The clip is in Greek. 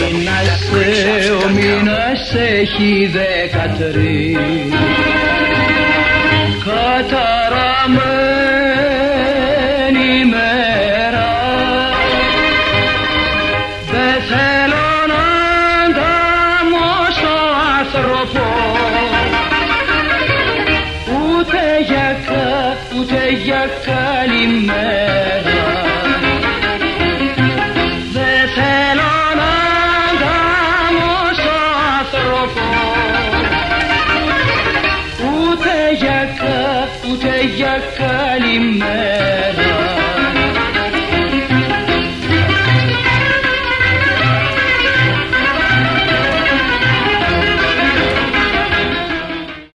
Ο μήνας έχει 13, καταραμένη μέρα. Δε θέλω να ανταμώσω άνθρωπο, ούτε για καλημέρα. Δε θέλω να ανταμώσω άνθρωπο, ούτε για καλημέρα.